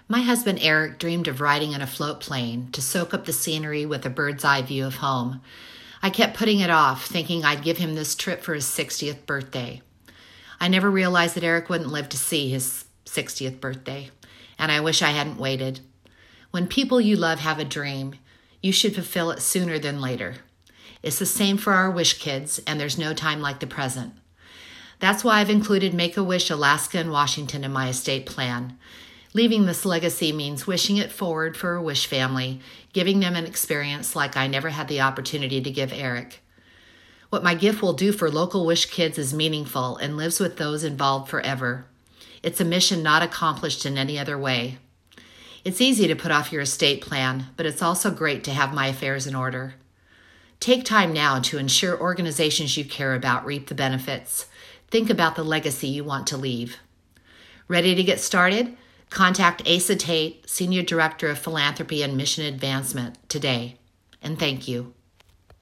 My husband Eric dreamed of riding in a float plane to soak up the scenery with a bird's eye view of home. I kept putting it off, thinking I'd give him this trip for his 60th birthday. I never realized that Eric wouldn't live to see his 60th birthday, and I wish I hadn't waited. When people you love have a dream, you should fulfill it sooner than later. It's the same for our Wish kids, and there's no time like the present. That's why I've included Make-A-Wish Alaska and Washington in my estate plan. Leaving this legacy means wishing it forward for a Wish family, giving them an experience like I never had the opportunity to give Eric. What my gift will do for local Wish kids is meaningful and lives with those involved forever. It's a mission not accomplished in any other way. It's easy to put off your estate plan, but it's also great to have my affairs in order. Take time now to ensure organizations you care about reap the benefits. Think about the legacy you want to leave. Ready to get started? Contact Asa Tate, Senior Director of Philanthropy and Mission Advancement, today. And thank you.